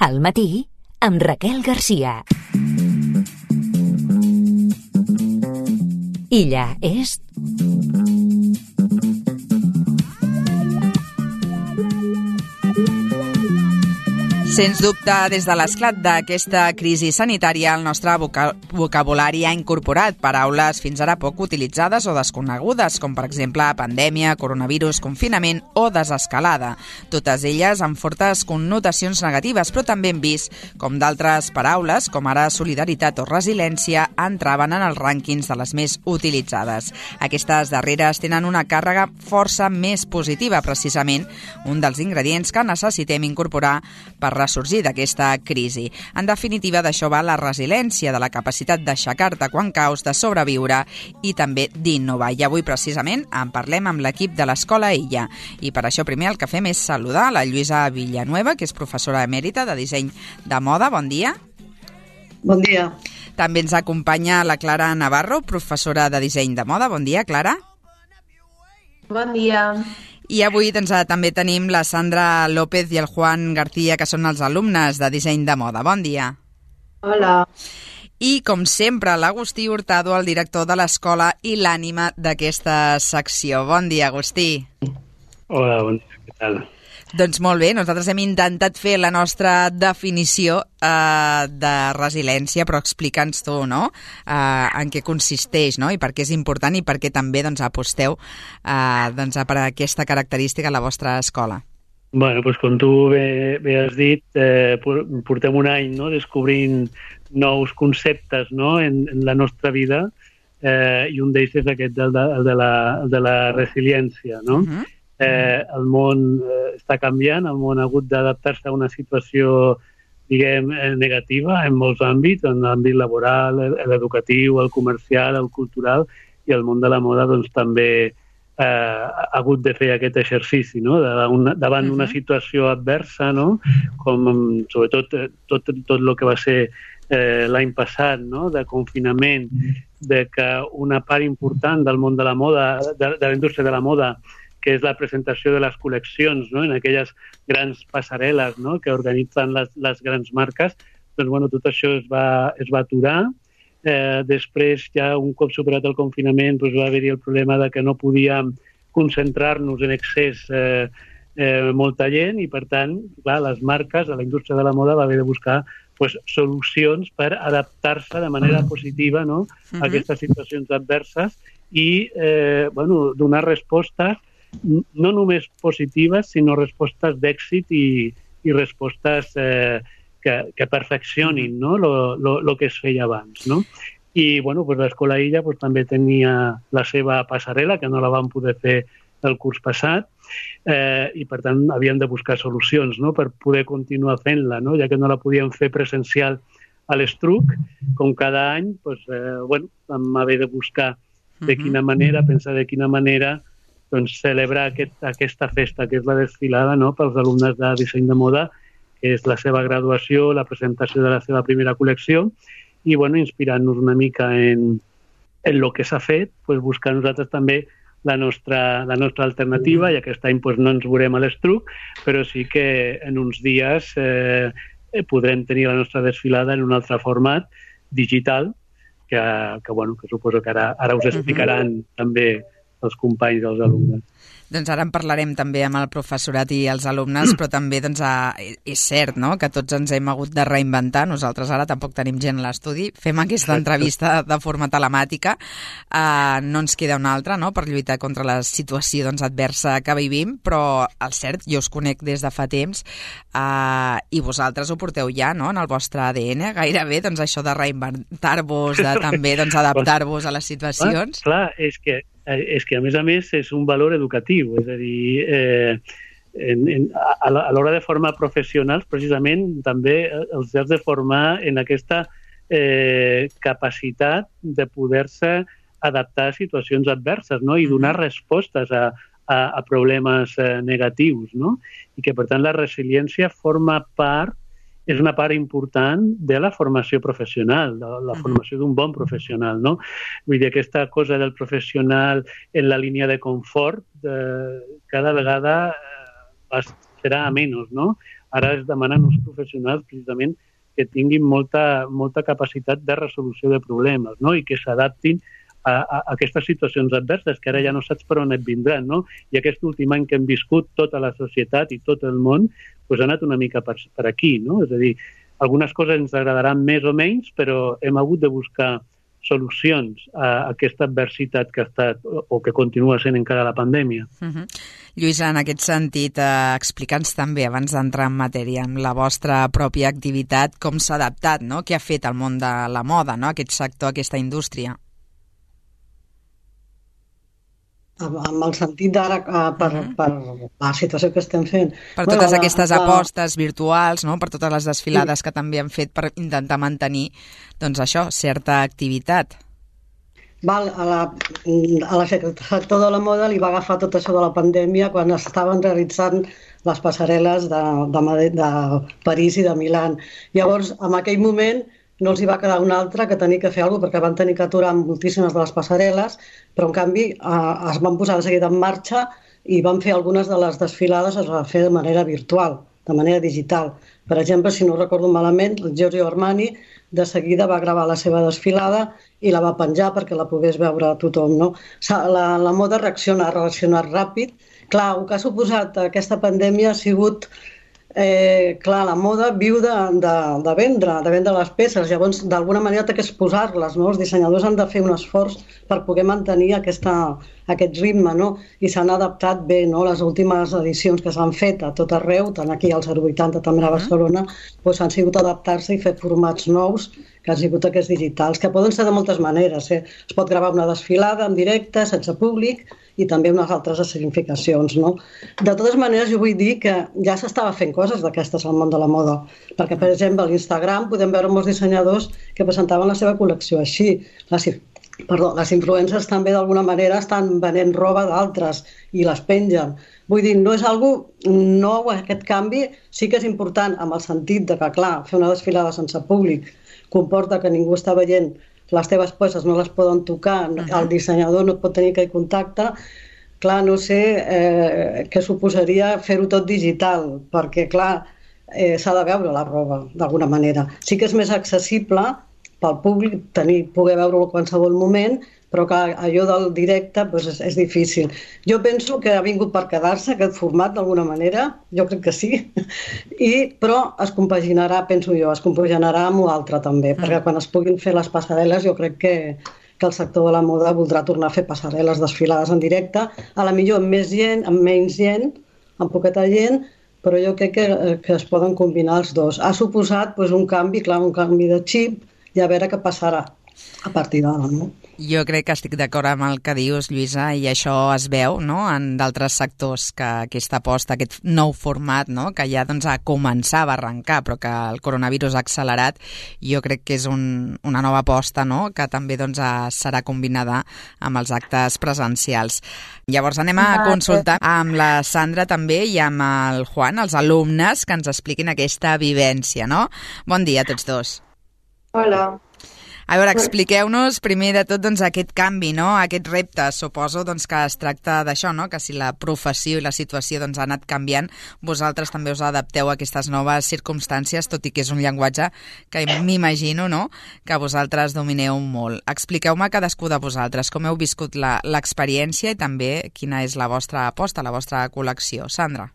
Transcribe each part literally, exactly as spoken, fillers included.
Al matí, amb Raquel Garcia. Illa est... Sens dubte, des de l'esclat d'aquesta crisi sanitària, el nostre voca- vocabulari ha incorporat paraules fins ara poc utilitzades o desconegudes, com per exemple pandèmia, coronavirus, confinament o desescalada. Totes elles amb fortes connotacions negatives, però també hem vist com d'altres paraules, com ara solidaritat o resiliència, entraven en els rànquings de les més utilitzades. Aquestes darreres tenen una càrrega força més positiva, precisament un dels ingredients que necessitem incorporar per ressorgir d'aquesta crisi. En definitiva, d'això va la resiliència, de la capacitat d'aixecar-te quan caus, de sobreviure i també d'innovar. I avui, precisament, en parlem amb l'equip de l'Escola Illa. I per això primer el que fem és saludar la Lluïsa Villanueva, que és professora emèrita de disseny de moda. Bon dia. Bon dia. També ens acompanya la Clara Navarro, professora de disseny de moda. Bon dia, Clara. Bon dia. I avui doncs, també tenim la Sandra López i el Juan García, que són els alumnes de disseny de moda. Bon dia. Hola. I, com sempre, l'Agustí Hurtado, el director de l'escola i l'ànima d'aquesta secció. Bon dia, Agustí. Hola, bon dia, què tal? Doncs molt bé, nosaltres hem intentat fer la nostra definició eh, de resiliència, però explica'ns tu, no?, eh, en què consisteix, no?, i per què és important i per què també doncs, aposteu eh, doncs, per aquesta característica a la vostra escola. Bueno, doncs com tu bé, bé has dit, eh, portem un any, no?, descobrint nous conceptes, no?, en, en la nostra vida, eh, i un d'ells és aquest, el de, el de, la, el de la resiliència, no? Uh-huh. Eh, el món eh, està canviant, el món ha hagut d'adaptar-se a una situació, diguem, eh, negativa en molts àmbits, en l'àmbit laboral, l'educatiu, el comercial, el cultural, i el món de la moda doncs, també eh, ha hagut de fer aquest exercici, no?, davant, davant uh-huh. una situació adversa, no?, com sobretot tot, tot el que va ser eh, l'any passat, no?, de confinament, de que una part important del món de la moda, de, de la indústria de la moda, que és la presentació de les col·leccions, no?, en aquelles grans passarel·les, no?, que organitzen les, les grans marques, doncs, bueno, tot això es va, es va aturar. Eh, després, ja un cop superat el confinament, doncs va haver-hi el problema de que no podíem concentrar-nos en excés eh, eh, molta gent i, per tant, clar, les marques, a la indústria de la moda va haver de buscar pues, solucions per adaptar-se de manera positiva, no?, a aquestes situacions adverses i eh, bueno, donar respostes no només positives, sinó respostes d'èxit i, i respostes eh, que, que perfeccionin, no?, lo, lo, lo que es feia abans, no? I, bueno, pues l'Escola Illa pues, també tenia la seva passarel·la, que no la vam poder fer el curs passat, eh, i, per tant, havíem de buscar solucions, no?, per poder continuar fent-la, no?, ja que no la podíem fer presencial a l'Estruc, com cada any, pues, eh, bueno, vam haver de buscar de quina manera, pensar de quina manera doncs, celebrar aquest, aquesta festa, que és la desfilada, no?, pels alumnes de disseny de moda, que és la seva graduació, la presentació de la seva primera col·lecció, i bueno, inspirant-nos una mica en, en el que s'ha fet, pues, buscar nosaltres també la nostra, la nostra alternativa, i aquest any pues, no ens veurem a l'Estruc, però sí que en uns dies eh, podrem tenir la nostra desfilada en un altre format digital, que, que, bueno, que suposo que ara, ara us explicaran uh-huh. també els companys dels alumnes. Doncs ara en parlarem també amb el professorat i els alumnes, però també doncs, és cert, no?, que tots ens hem hagut de reinventar. Nosaltres ara tampoc tenim gent a l'estudi. Fem aquesta entrevista de forma telemàtica. Uh, no ens queda una altra, no?, per lluitar contra la situació doncs, adversa que vivim, però el cert, jo us conec des de fa temps uh, i vosaltres ho porteu ja, no?, en el vostre A D N, gairebé, doncs això de reinventar-vos, de també doncs, adaptar-vos a les situacions. Clar, clar, és que és que, a més a més, és un valor educatiu. És a dir, eh, en, en, a l'hora de formar professionals, precisament, també els has de formar en aquesta eh, capacitat de poder-se adaptar a situacions adverses, no?, i donar respostes a, a, a problemes eh, negatius, no?, i que, per tant, la resiliència forma part és una part important de la formació professional, de la formació d'un bon professional, no? Vull dir, aquesta cosa del professional en la línia de confort eh, cada vegada eh, serà a menys, no? Ara es demanen uns professionals precisament que tinguin molta, molta capacitat de resolució de problemes, no? I que s'adaptin a, a aquestes situacions adverses, que ara ja no saps per on et vindran, no? I aquest últim any que hem viscut tota la societat i tot el món, doncs ha anat una mica per, per aquí, no? És a dir, algunes coses ens agradaran més o menys, però hem hagut de buscar solucions a aquesta adversitat que ha estat o que continua sent encara la pandèmia. Uh-huh. Lluïsa, en aquest sentit, eh, explica'ns també, abans d'entrar en matèria, amb la vostra pròpia activitat, com s'ha adaptat, no? Què ha fet el món de la moda, no? Aquest sector, aquesta indústria? Amb el sentit d'ara per, per la situació que estem fent. Per totes bueno, aquestes la, apostes virtuals, no? Per totes les desfilades sí. que també han fet per intentar mantenir, doncs això, certa activitat. Val, a la, a la sector de la moda li va agafar tot això de la pandèmia quan estaven realitzant les passarel·les de, de, de París i de Milà. Llavors, en aquell moment, no els hi va quedar una altra que tenir que fer alguna cosa, perquè van tenir que aturar moltíssimes de les passarel·les, però en canvi eh, es van posar de seguida en marxa i van fer algunes de les desfilades, es va fer de manera virtual, de manera digital. Per exemple, si no recordo malament, el Giorgio Armani de seguida va gravar la seva desfilada i la va penjar perquè la pogués veure tothom, no? La, la moda reacciona, ha reaccionat ràpid. Clar, el que ha suposat aquesta pandèmia ha sigut Eh, clar, la moda viu de, de, de vendre, de vendre les peces, llavors d'alguna manera té que exposar-les, no? Els dissenyadors han de fer un esforç per poder mantenir aquesta, aquest ritme, no? I s'han adaptat bé, no? Les últimes edicions que s'han fet a tot arreu, tant aquí al zero vuitanta, també a Barcelona, doncs han sigut adaptar-se i fer formats nous, que han sigut aquests digitals, que poden ser de moltes maneres, eh? Es pot gravar una desfilada en directe, sense públic, i també unes altres escenificacions, no? De totes maneres, jo vull dir que ja s'estava fent coses d'aquestes al món de la moda, perquè, per exemple, a l'Instagram podem veure molts dissenyadors que presentaven la seva col·lecció així. Les, perdó, les influencers també d'alguna manera estan venent roba d'altres i les pengen. Vull dir, no és algo nou aquest canvi, sí que és important amb el sentit de que, clar, fer una desfilada sense públic comporta que ningú està veient les teves peces, no les poden tocar, uh-huh. El dissenyador no pot tenir aquell contacte. Clar, no sé eh, què suposaria fer-ho tot digital, perquè, clar, eh, s'ha de veure la roba, d'alguna manera. Sí que és més accessible pel públic tenir, poder veure-ho a qualsevol moment, però que allò del directe doncs, és, és difícil. Jo penso que ha vingut per quedar-se aquest format d'alguna manera, jo crec que sí, I, però es compaginarà, penso jo, es compaginarà amb l'altre també, mm. perquè quan es puguin fer les passarel·les jo crec que, que el sector de la moda voldrà tornar a fer passarel·les desfilades en directe, a la millor amb més gent, amb menys gent, amb poqueta gent, però jo crec que, que es poden combinar els dos. Ha suposat doncs, un canvi, clar, un canvi de xip, i a veure què passarà a partir d'ara, no? Jo crec que estic d'acord amb el que dius, Lluïsa, i això es veu, no?, en d'altres sectors, que aquesta aposta, aquest nou format, no?, que ja doncs, a començar a arrencar, però que el coronavirus ha accelerat, jo crec que és un, una nova aposta, no?, que també doncs, serà combinada amb els actes presencials. Llavors anem a consultar amb la Sandra també i amb el Juan, els alumnes, que ens expliquin aquesta vivència, no? Bon dia a tots dos. Hola. A veure, expliqueu-nos primer de tot doncs, aquest canvi, no? Aquest repte. Suposo doncs, que es tracta d'això, no? Que si la professió i la situació doncs, ha anat canviant, vosaltres també us adapteu a aquestes noves circumstàncies, tot i que és un llenguatge que m'imagino, no?, que vosaltres domineu molt. Expliqueu-me cadascú de vosaltres com heu viscut l'experiència i també quina és la vostra aposta, la vostra col·lecció. Sandra.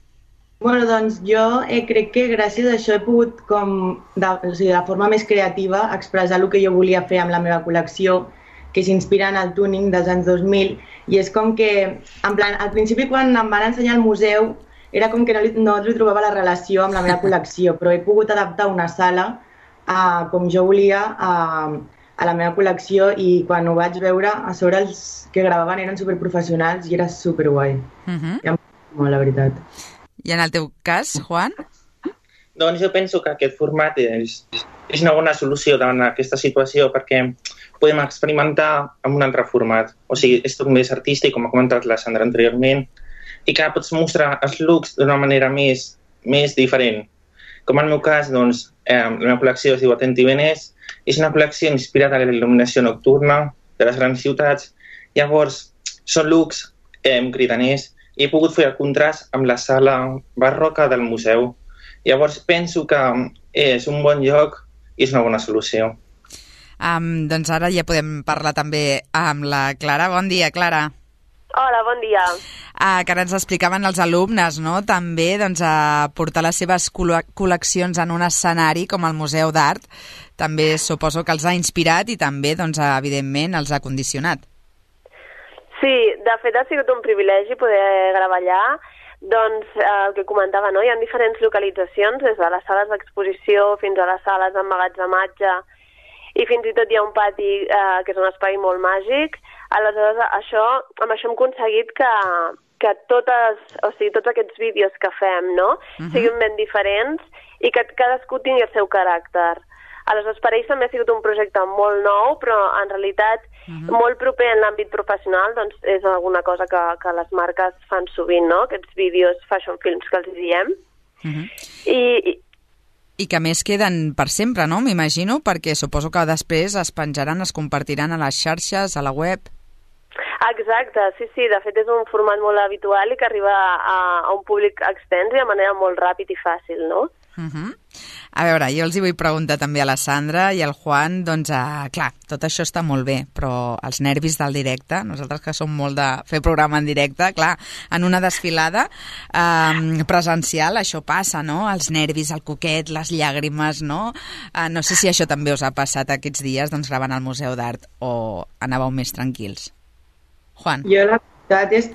Bueno, doncs jo eh, crec que gràcies a això he pogut, com de, o sigui, de forma més creativa, expressar el que jo volia fer amb la meva col·lecció, que s'inspira en el tuning dels anys dos mil, i és com que, en plan, al principi quan em van ensenyar al museu, era com que no li, no li trobava la relació amb la meva col·lecció, però he pogut adaptar una sala a, com jo volia a, a la meva col·lecció, i quan ho vaig veure, a sobre els que gravaven eren superprofessionals i era superguai. Uh-huh. I em va molt, la veritat. I en el teu cas, Juan? Doncs jo penso que aquest format és, és una bona solució davant aquesta situació perquè podem experimentar amb un altre format. O sigui, és tot més artístic, com ha comentat la Sandra anteriorment, i que pots mostrar els looks d'una manera més, més diferent. Com en el meu cas, doncs, eh, la meva col·lecció es diu Atenti Venès, és una col·lecció inspirada en la il·luminació nocturna de les grans ciutats. Llavors, són looks eh, cridaners, i he pogut fer el contrast amb la sala barroca del museu. Llavors penso que és un bon lloc i és una bona solució. Um, doncs ara ja podem parlar també amb la Clara. Bon dia, Clara. Hola, bon dia. Uh, que ara ens explicaven els alumnes, no? També doncs, a portar les seves col·leccions en un escenari com el Museu d'Art. També suposo que els ha inspirat i també, doncs, evidentment, els ha condicionat. Sí, de fet ha sigut un privilegi poder gravar allà. Doncs eh, el que comentava, no? Hi ha diferents localitzacions, des de les sales d'exposició fins a les sales d'emmagatzematge, i fins i tot hi ha un pati eh, que és un espai molt màgic. Aleshores, això, amb això hem aconseguit que, que totes, o sigui, tots aquests vídeos que fem, no? Uh-huh. siguin ben diferents i que cadascú tingui el seu caràcter. Aleshores, per ells també ha sigut un projecte molt nou, però en realitat uh-huh. molt proper en l'àmbit professional, doncs és alguna cosa que, que les marques fan sovint, no? Aquests vídeos fashion films que els diem. Uh-huh. I, i I que més queden per sempre, no? M'imagino, perquè suposo que després es penjaran, es compartiran a les xarxes, a la web. Exacte, sí, sí. De fet és un format molt habitual i que arriba a, a un públic extens i de manera molt ràpid i fàcil, no? Uh-huh. A veure, jo els hi vull preguntar també a la Sandra i al Juan, doncs, uh, clar, tot això està molt bé, però els nervis del directe, nosaltres que som molt de fer programa en directe, clar, en una desfilada uh, presencial això passa, no? Els nervis, el coquet, les llàgrimes, no? Uh, no sé si això també us ha passat aquests dies, doncs, gravant al Museu d'Art, o anàveu més tranquils? Juan? Jo la veritat és...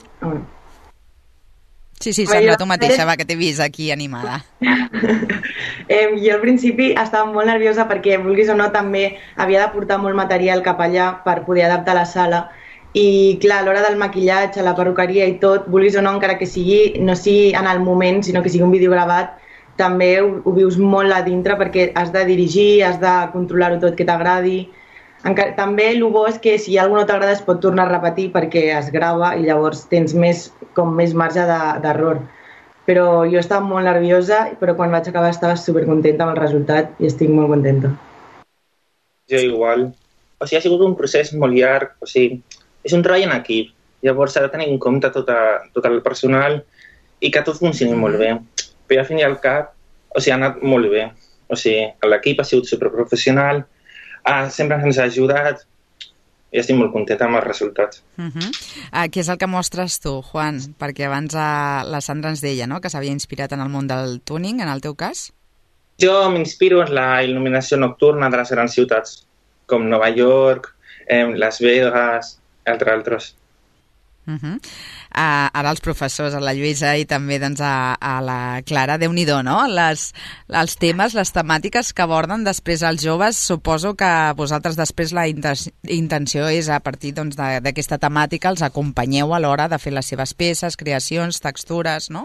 Sí, sí, Sandra, tu mateixa, va, que t'he vist aquí animada. eh, jo al principi estava molt nerviosa perquè, vulguis o no, també havia de portar molt material cap allà per poder adaptar la sala. I, clar, a l'hora del maquillatge, la perruqueria i tot, vulguis o no, encara que sigui, no sigui en el moment, sinó que sigui un vídeo gravat, també ho, ho vius molt a dintre perquè has de dirigir, has de controlar-ho tot que t'agradi. Encara, també el bo és que si algú no t'agrada es pot tornar a repetir perquè es grava i llavors tens més, com més marge d'error. Però jo estava molt nerviosa, però quan vaig acabar estava supercontenta amb el resultat i estic molt contenta. Jo igual. O sigui, ha sigut un procés molt llarg, o sigui, és un treball en equip. Llavors s'ha de tenir en compte tot, a, tot el personal i que tot funcioni molt bé. Però al fin i al cap, o sigui, ha anat molt bé. O sigui, l'equip ha sigut superprofessional, Ah, sempre ens ha ajudat i estic molt contenta amb els resultats. Uh-huh. uh, què és el que mostres tu, Juan? Perquè abans uh, la Sandra ens deia, no?, que s'havia inspirat en el món del tuning, en el teu cas? Jo m'inspiro en la il·luminació nocturna de les grans ciutats, com Nova York, eh, Las Vegas, entre altres. Uh-huh. Uh, ara els professors, a la Lluïsa i també doncs, a, a la Clara, Déu-n'hi-do, no? Les, els temes, les temàtiques que aborden després els joves, suposo que vosaltres després la intenció és a partir doncs, d'aquesta temàtica els acompanyeu a l'hora de fer les seves peces, creacions, textures, no?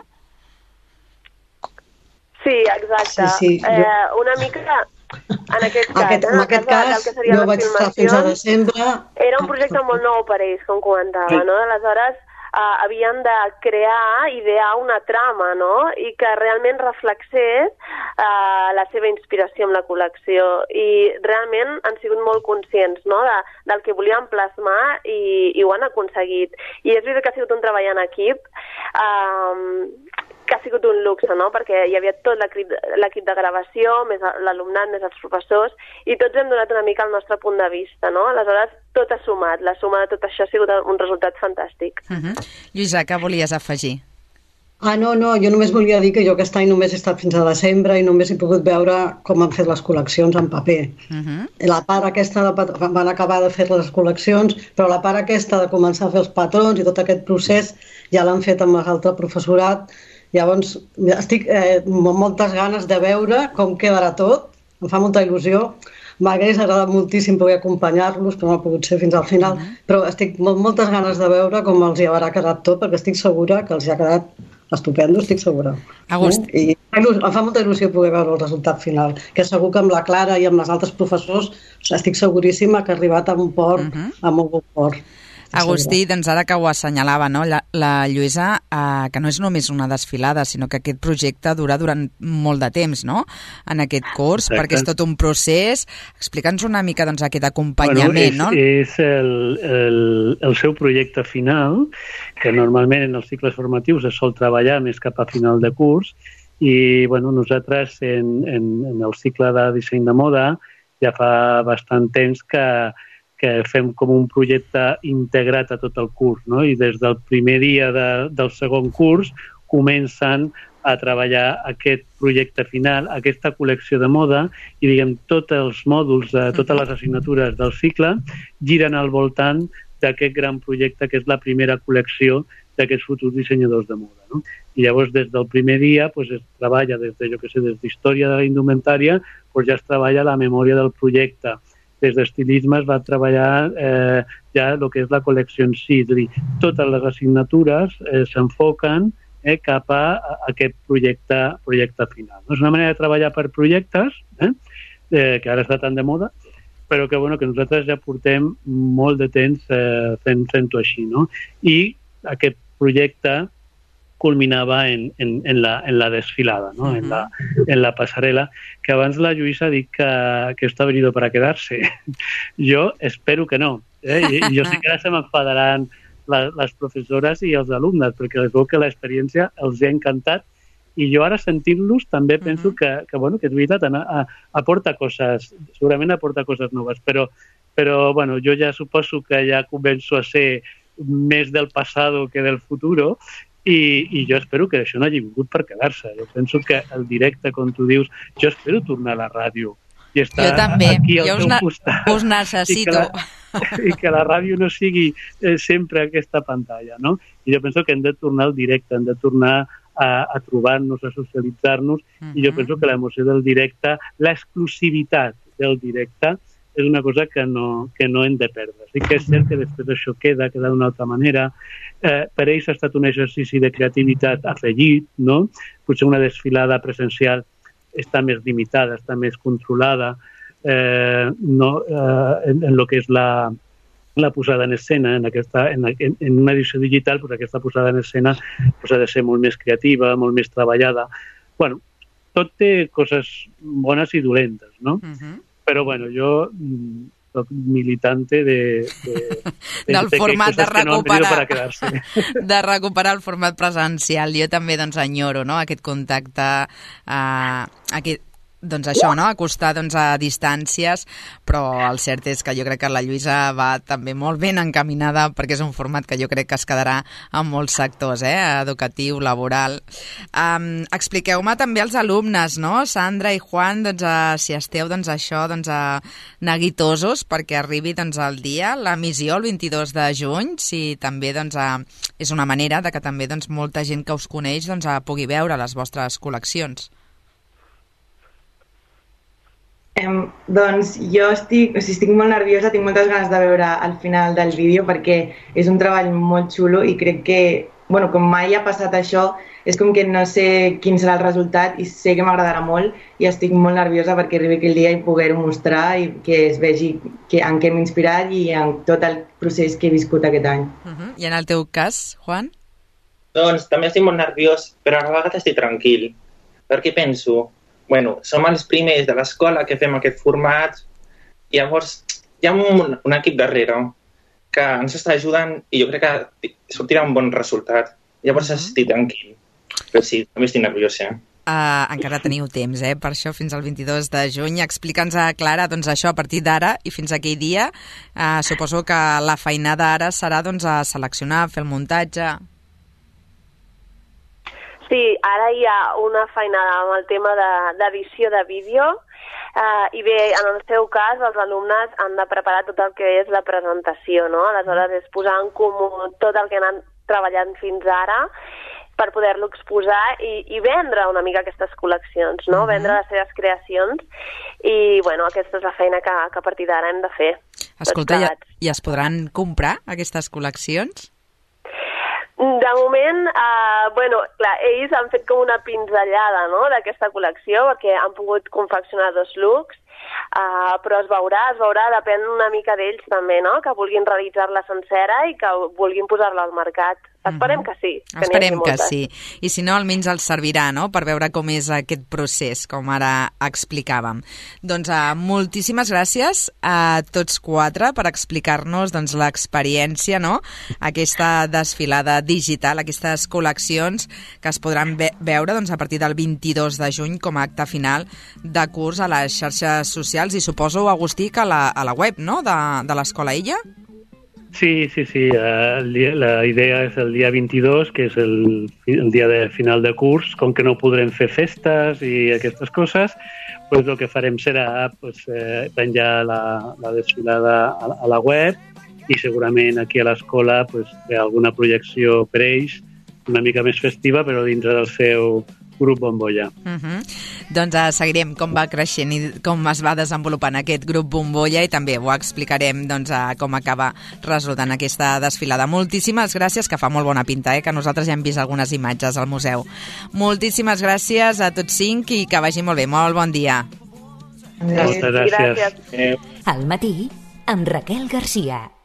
Sí, exacte. Sí, sí. Eh, una mica... En aquest cas, aquest, eh, en aquest cas, cas que jo vaig estar fins a desembre. Era un projecte molt nou per ells, com comentava, no? Aleshores, uh, havien de crear, idear una trama, no? I que realment reflexés uh, la seva inspiració amb la col·lecció. I realment han sigut molt conscients, no?, de, del que volien plasmar i, i ho han aconseguit. I és veritat que ha sigut un treball en equip, uh, que ha sigut un luxe, no?, perquè hi havia tot l'equip de gravació, més l'alumnat, més els professors, i tots hem donat una mica el nostre punt de vista, no? Aleshores, tot ha sumat. La suma de tot això ha sigut un resultat fantàstic. Uh-huh. Lluïsa, què volies afegir? Ah, no, no, jo només volia dir que jo aquest any només he estat fins a desembre i només he pogut veure com han fet les col·leccions en paper. Uh-huh. La part aquesta, de, van acabar de fer les col·leccions, però la part aquesta de començar a fer els patrons i tot aquest procés ja l'han fet amb l'altre professorat. Llavors, estic eh, amb moltes ganes de veure com quedarà tot, em fa molta il·lusió. M'hagués agradat moltíssim poder acompanyar-los, però no ha pogut ser fins al final, uh -huh. però estic amb moltes ganes de veure com els hi haurà quedat tot, perquè estic segura que els hi ha quedat estupendo, estic segura. August. Eh? I em fa molta il·lusió poder veure el resultat final, que segur que amb la Clara i amb els altres professors estic seguríssima que ha arribat a un port, uh -huh. a molt bon port. Agustí, doncs ara que ho assenyalava, no? la, la Lluïsa, eh, que no és només una desfilada, sinó que aquest projecte dura durant molt de temps, no?, en aquest curs, Exacte. Perquè és tot un procés. Explica'ns una mica doncs, aquest acompanyament, bueno, és, no? És el, el, el seu projecte final, que normalment en els cicles formatius es sol treballar més cap a final de curs, I bueno, nosaltres en, en, en el cicle de disseny de moda ja fa bastant temps que, que fem com un projecte integrat a tot el curs, no? I des del primer dia de, del segon curs comencen a treballar aquest projecte final, aquesta col·lecció de moda, i diguem, tots els mòduls, eh, totes les assignatures del cicle giren al voltant d'aquest gran projecte que és la primera col·lecció d'aquests futurs dissenyadors de moda, no? I llavors des del primer dia pues, es treballa des de, jo que sé, des d'història de la indumentària, pues, ja es treballa la memòria del projecte. Des d'estilisme es va treballar eh, ja el que és la col·lecció en si, és a dir, totes les assignatures eh, s'enfoquen eh, cap a, a aquest projecte, projecte final. No? És una manera de treballar per projectes, eh, eh, que ara està tan de moda, però que, bueno, que nosaltres ja portem molt de temps eh, fent, fent-ho així, no? I aquest projecte culminava en, en, en, la, en la desfilada, ¿no? Uh-huh. en, la, en la passarel·la, que abans la Lluïsa ha dit que, que esto ha venido para quedarse. Jo espero que no. Eh? I, i jo sé que ara se m'enfadaran la, les professores i els alumnes, perquè es veu que l'experiència els ha encantat, i jo ara sentint-los també penso uh-huh. que, que, bueno, que és veritat, a, a, aporta coses, segurament aporta coses noves, però, però bueno, jo ja suposo que ja començo a ser més del passado que del futuro, i, i jo espero que això no hagi vingut per quedar-se. Jo penso que el directe, com tu dius, jo espero tornar a la ràdio i estar jo també. aquí al jo teu us costat. Us necessito. I que, la, I que la ràdio no sigui eh, sempre aquesta pantalla, no? I jo penso que hem de tornar al directe, hem de tornar a, a trobar-nos, a socialitzar-nos, uh-huh. i jo penso que l'emoció del directe, l'exclusivitat del directe, és una cosa que no, que no hem de perdre. Sí que és cert que després això queda, queda d'una altra manera. Eh, per ells ha estat un exercici de creativitat afegit, no? Potser una desfilada presencial està més limitada, està més controlada, eh, no, eh, en, en lo que és la, la posada en escena, en, aquesta, en, en, en una edició digital, pues aquesta posada en escena pues, ha de ser molt més creativa, molt més treballada. Bueno, tot té coses bones i dolentes, no? Uh-huh. Però, bueno, jo soc militante de, de, de, del de format de recuperar, no de recuperar el format presencial. Jo també doncs, enyoro, no?, aquest contacte, eh, aquest, doncs això, no?, acostar doncs, a distàncies, però el cert és que jo crec que la Lluïsa va també molt ben encaminada, perquè és un format que jo crec que es quedarà en molts sectors, eh?, educatiu, laboral. Um, expliqueu-me també als alumnes, no?, Sandra i Juan, doncs, uh, si esteu doncs, això, doncs, uh, neguitosos perquè arribi doncs, el dia, la missió el vint-i-dos de juny, si també doncs, uh, és una manera de que també doncs, molta gent que us coneix doncs, uh, pugui veure les vostres col·leccions. Um, doncs jo estic, o sigui, estic molt nerviosa, tinc moltes ganes de veure al final del vídeo perquè és un treball molt xulo i crec que, bueno, com mai ha passat això, és com que no sé quin serà el resultat i sé que m'agradarà molt i estic molt nerviosa perquè arribi aquell dia i poder-ho mostrar i que es vegi que, en què m'he inspirat i en tot el procés que he viscut aquest any. Uh-huh. I en el teu cas, Juan? Doncs també estic molt nerviós, però a la vegada estic tranquil, perquè penso, bueno, som els primers de l'escola que fem aquest format, i llavors hi ha un, un equip darrere que ens està ajudant i jo crec que sortirà un bon resultat. Llavors uh-huh. estic tranquil, però sí, també estic nerviós, eh? Uh, encara teniu temps, eh? Per això fins al vint-i-dos de juny. Explica'ns, Clara, doncs això a partir d'ara i fins aquell dia. Uh, suposo que la feinada ara serà doncs, a seleccionar, fer el muntatge. Sí, ara hi ha una feinada amb el tema d'edició de, de vídeo eh, i bé, en el seu cas, els alumnes han de preparar tot el que és la presentació, no? Aleshores és posar en comú tot el que han treballat fins ara per poder-lo exposar i, i vendre una mica aquestes col·leccions, no? Uh-huh. Vendre les seves creacions i, bueno, aquesta és la feina que, que a partir d'ara hem de fer. Escolta, i, i es podran comprar aquestes col·leccions? De moment, eh, bueno, clar, ells han fet com una pinzellada, no?, d'aquesta col·lecció, perquè han pogut confeccionar dos looks, eh, però es veurà, es veurà, depèn una mica d'ells també, no?, que vulguin realitzar-la sencera i que vulguin posar-la al mercat. Esperem que sí. Que Esperem que sí. I si no, almenys els servirà, no?, per veure com és aquest procés, com ara explicàvem. Doncs uh, moltíssimes gràcies a tots quatre per explicar-nos doncs, l'experiència, no?, aquesta desfilada digital, aquestes col·leccions que es podran ve veure doncs, a partir del vint-i-dos de juny com a acte final de curs a les xarxes socials i suposo, Agustí, que a la, a la web, no?, de, de l'Escola Illa? Sí, sí, sí. Uh, la idea és el dia vint-i-dos, que és el, el dia de final de curs. Com que no podrem fer festes i aquestes coses, pues, el que farem serà pues, eh, penjar la, la desfilada a, a la web i segurament aquí a l'escola pues, fer alguna projecció per ells, una mica més festiva, però dintre del seu grup Bombolla. Uh -huh. Doncs uh, seguirem com va creixent i com es va desenvolupant aquest grup Bombolla i també ho explicarem doncs, uh, com acaba resultant aquesta desfilada. Moltíssimes gràcies, que fa molt bona pinta, eh? Que nosaltres ja hem vist algunes imatges al museu. Moltíssimes gràcies a tots cinc i que vagi molt bé. Molt bon dia. Moltes gràcies. Al matí, amb Raquel Garcia.